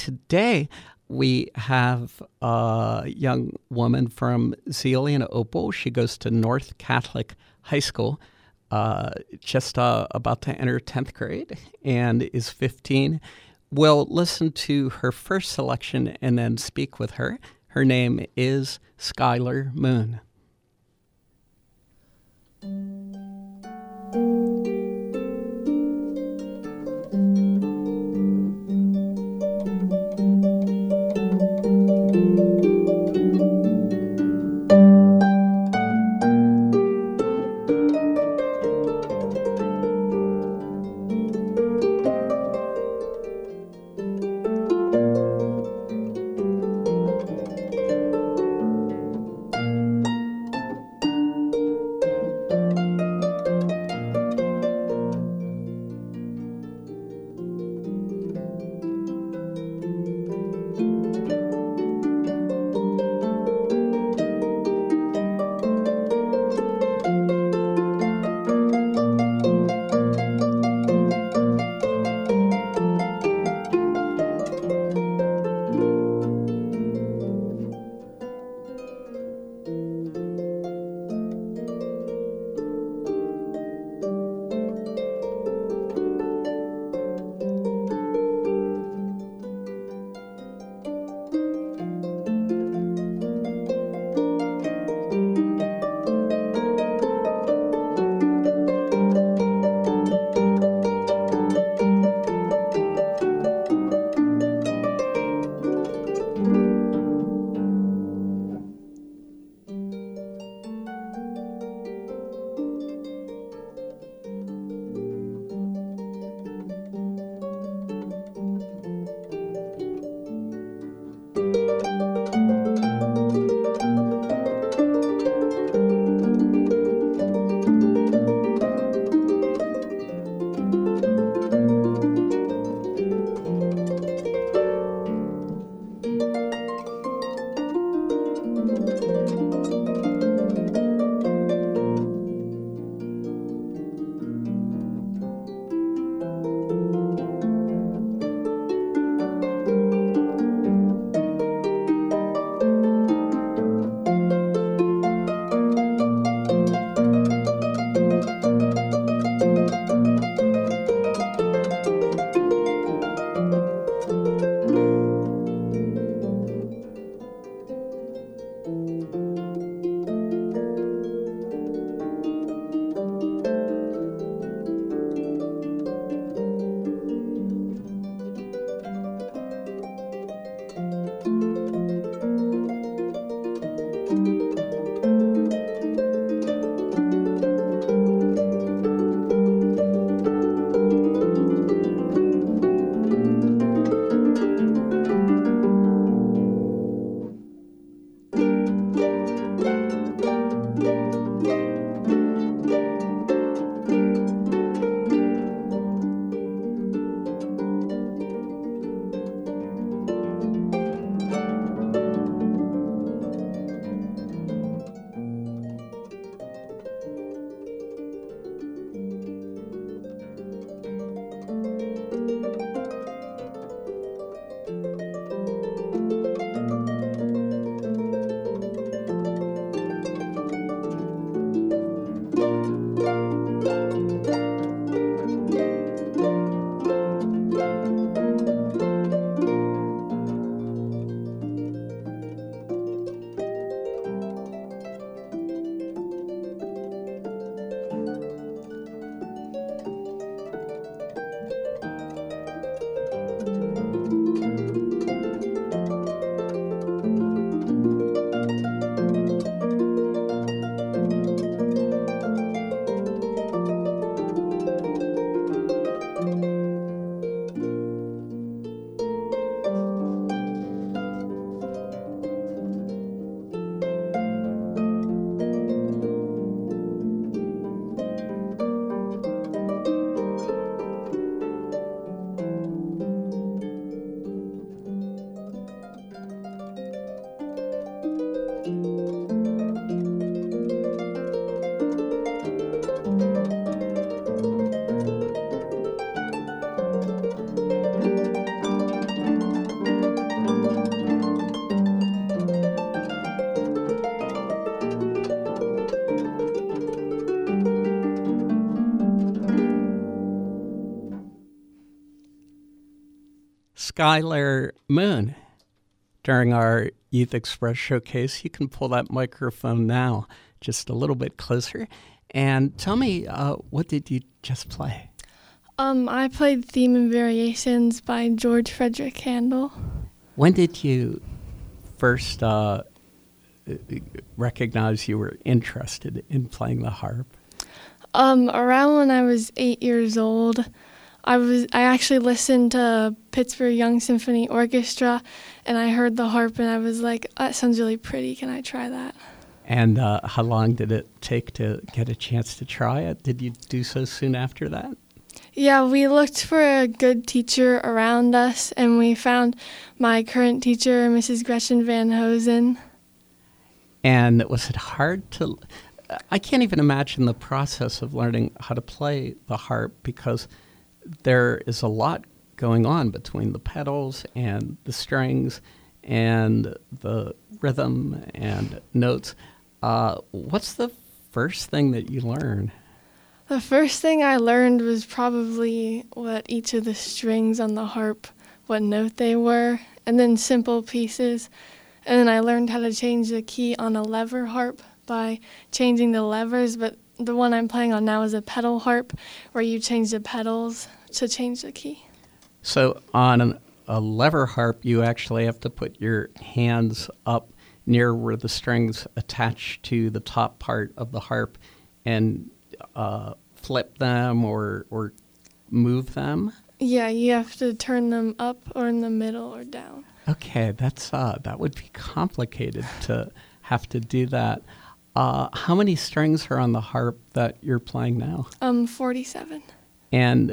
today we have a young woman from Zealand, Opal. She goes to North Catholic High School, just about to enter 10th grade, and is 15. We'll listen to her first selection and then speak with her. Her name is Skylar Moon. Skylar Moon during our Youth Express showcase. You can pull that microphone now just a little bit closer. And tell me, what did you just play? I played Theme and Variations by George Frederick Handel. When did you first recognize you were interested in playing the harp? Around when I was 8 years old, I actually listened to Pittsburgh Young Symphony Orchestra, and I heard the harp, and I was like, that sounds really pretty. Can I try that? And how long did it take to get a chance to try it? Did you do so soon after that? Yeah, we looked for a good teacher around us, and we found my current teacher, Mrs. Gretchen Van Hosen. And was it hard to... I can't even imagine the process of learning how to play the harp, because there is a lot going on between the pedals and the strings and the rhythm and notes. What's the first thing that you learn? The first thing I learned was probably what each of the strings on the harp, what note they were, and then simple pieces. And then I learned how to change the key on a lever harp by changing the levers, but the one I'm playing on now is a pedal harp where you change the pedals to change the key. So on a lever harp, you actually have to put your hands up near where the strings attach to the top part of the harp and flip them or move them? Yeah, you have to turn them up or in the middle or down. Okay, that would be complicated to have to do that. How many strings are on the harp that you're playing now? 47. And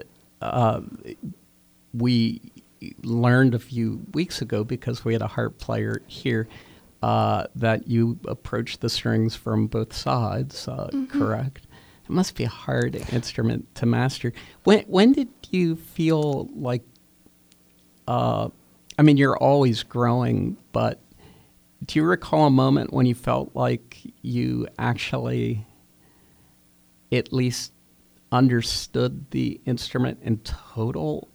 we learned a few weeks ago, because we had a harp player here, that you approach the strings from both sides, correct? It must be a hard instrument to master. When did you feel like, you're always growing, but do you recall a moment when you felt like you actually at least understood the instrument in total?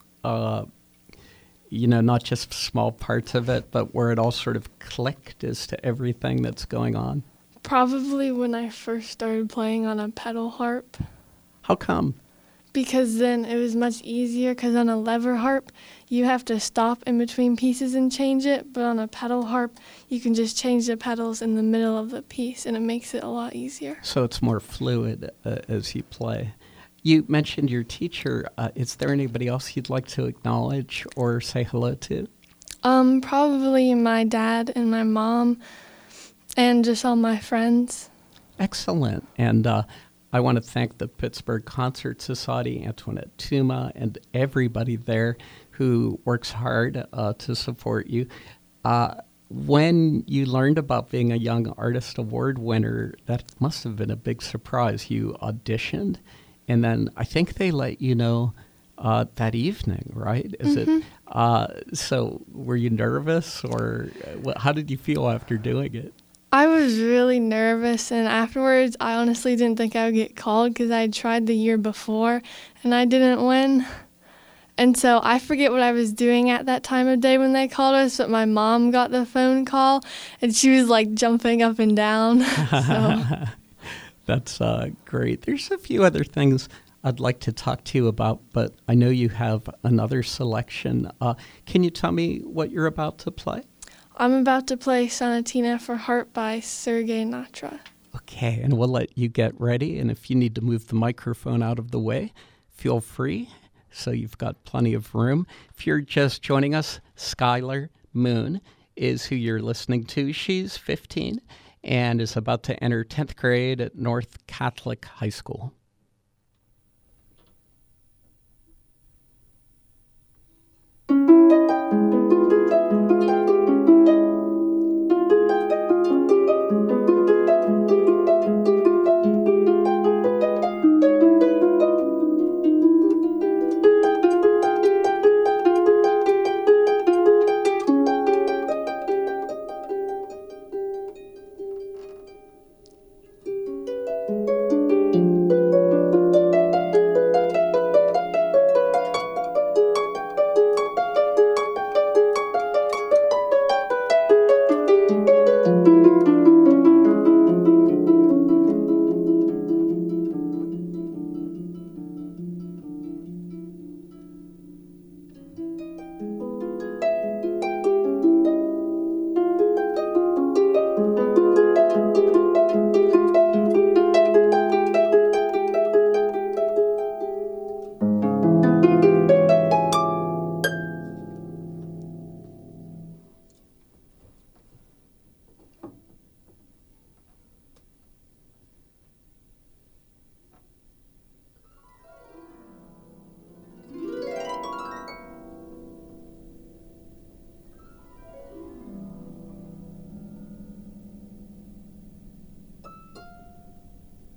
Not just small parts of it, but where it all sort of clicked as to everything that's going on? Probably when I first started playing on a pedal harp. How come? Because then it was much easier, because on a lever harp, you have to stop in between pieces and change it, but on a pedal harp, you can just change the pedals in the middle of the piece, and it makes it a lot easier. So it's more fluid as you play. You mentioned your teacher. Is there anybody else you'd like to acknowledge or say hello to? Probably my dad and my mom, and just all my friends. Excellent. And I want to thank the Pittsburgh Concert Society, Antoinette Tuma, and everybody there who works hard to support you. When you learned about being a Young Artist Award winner, that must have been a big surprise. You auditioned, and then I think they let you know that evening, right? Is it? So were you nervous, or how did you feel after doing it? I was really nervous, and afterwards, I honestly didn't think I would get called, because I had tried the year before, and I didn't win. And so I forget what I was doing at that time of day when they called us, but my mom got the phone call, and she was like jumping up and down. So. That's great. There's a few other things I'd like to talk to you about, but I know you have another selection. Can you tell me what you're about to play? I'm about to play Sonatina for Harp by Sergei Natra. Okay, and we'll let you get ready, and if you need to move the microphone out of the way, feel free, so you've got plenty of room. If you're just joining us, Skylar Moon is who you're listening to. She's 15 and is about to enter 10th grade at North Catholic High School.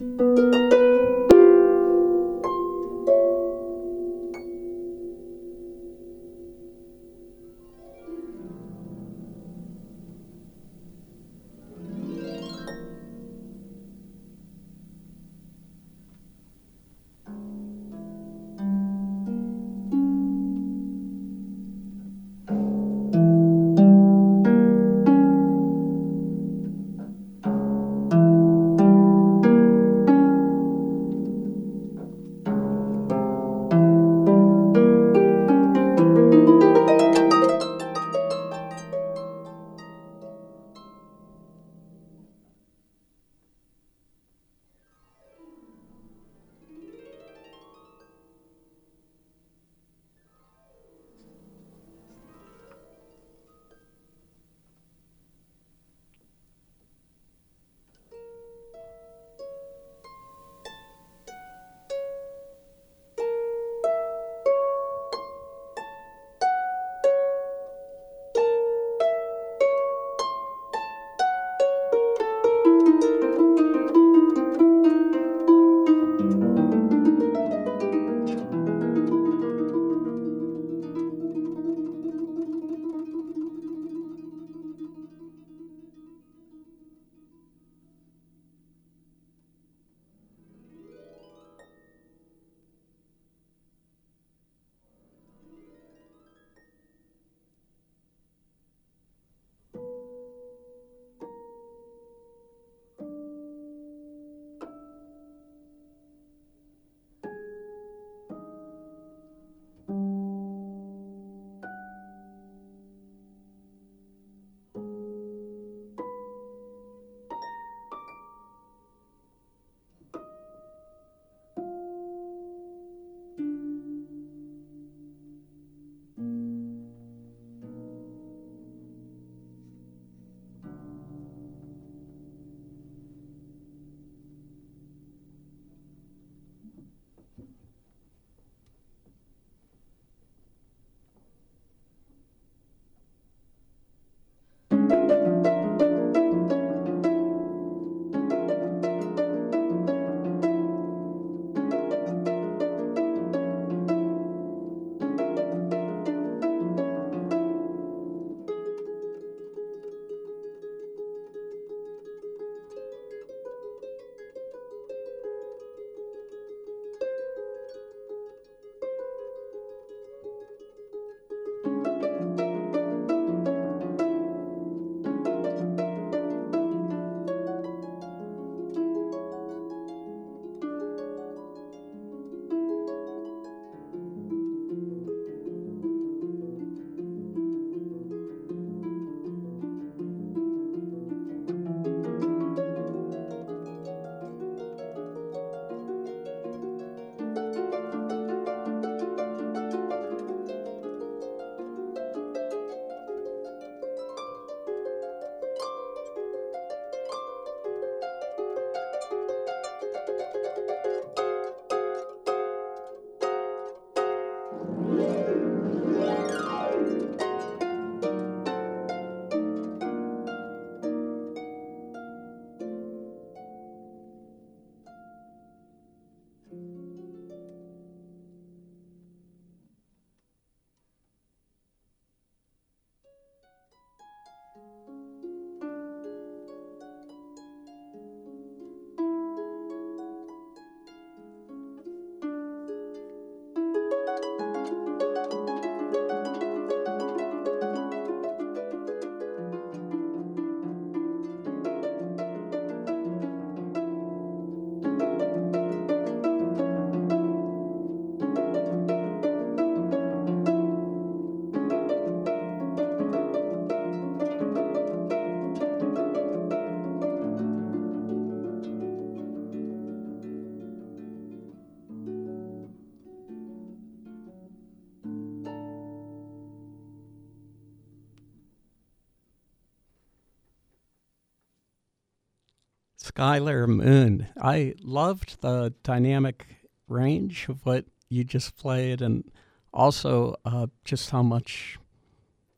Skylar Moon. I loved the dynamic range of what you just played, and also just how much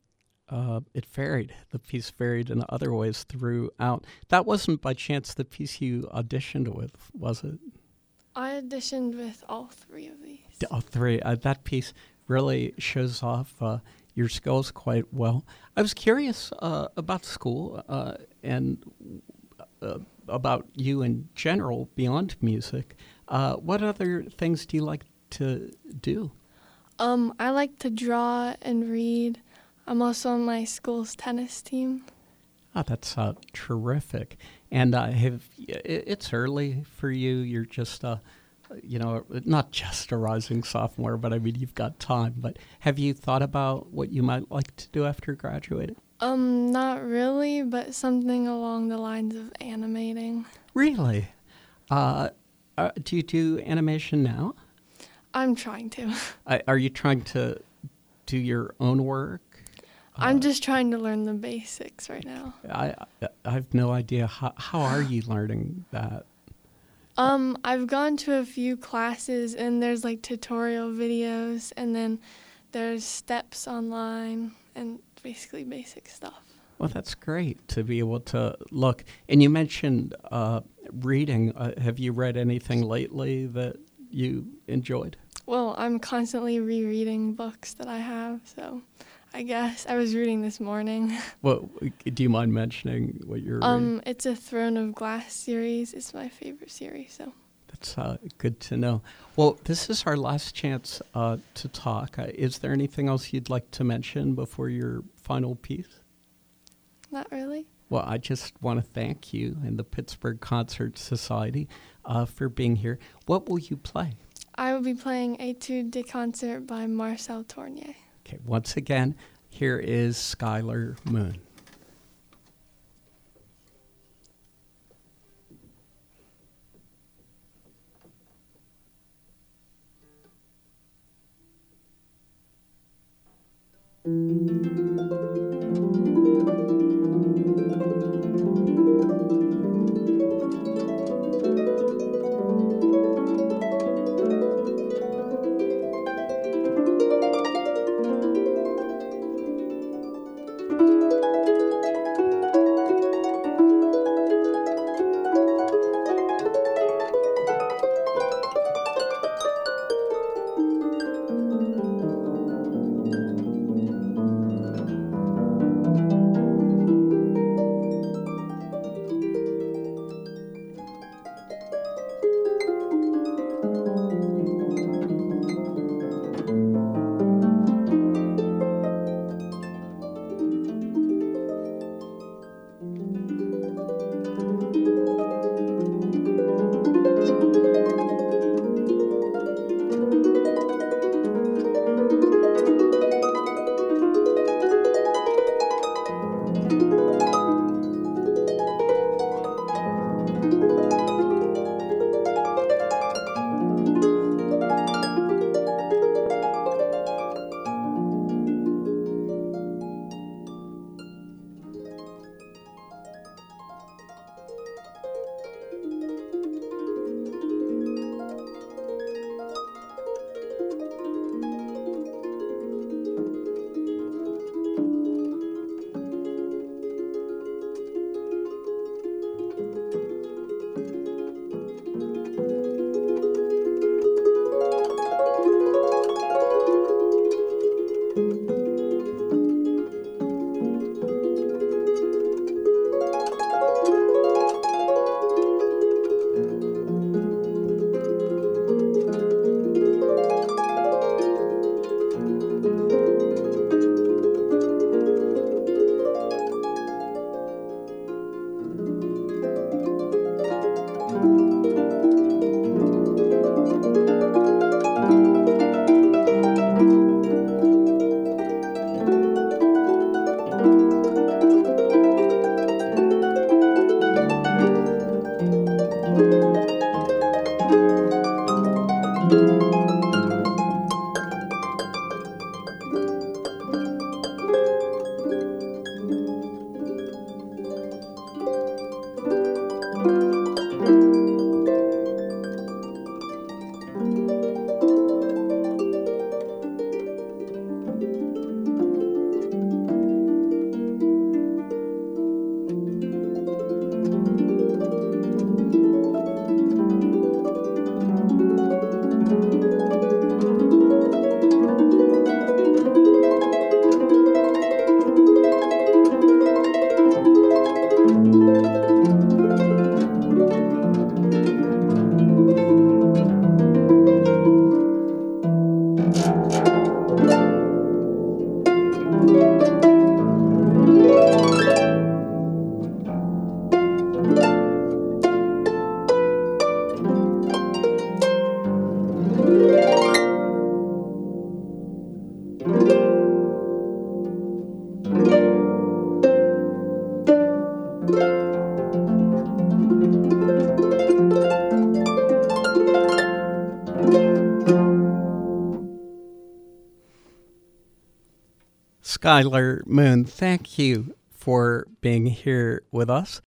It varied. The piece varied in other ways throughout. That wasn't by chance the piece you auditioned with, was it? I auditioned with all three of these. All three. That piece really shows off your skills quite well. I was curious about school and about you in general beyond music. What other things do you like to do? I like to draw and read. I'm also on my school's tennis team. Oh, that's terrific. And it's early for you. You're just, not just a rising sophomore, but I mean, you've got time. But have you thought about what you might like to do after graduating? Not really, but something along the lines of animating. Really? Do you do animation now? I'm trying to. Are you trying to do your own work? I'm just trying to learn the basics right now. I have no idea. How are you learning that? I've gone to a few classes, and there's like tutorial videos, and then there's steps online, and basically basic stuff. Well, that's great to be able to look. And you mentioned reading. Have you read anything lately that you enjoyed? Well, I'm constantly rereading books that I have, so I guess I was reading this morning. Well, do you mind mentioning what you're reading? It's a Throne of Glass series. It's my favorite series, so. That's good to know. Well, this is our last chance to talk. Is there anything else you'd like to mention before your final piece? Not really. Well, I just want to thank you and the Pittsburgh Concert Society for being here. What will you play? I will be playing Etude de Concert by Marcel Tournier. Okay, once again, here is Skylar Moon. Skylar Moon, thank you for being here with us.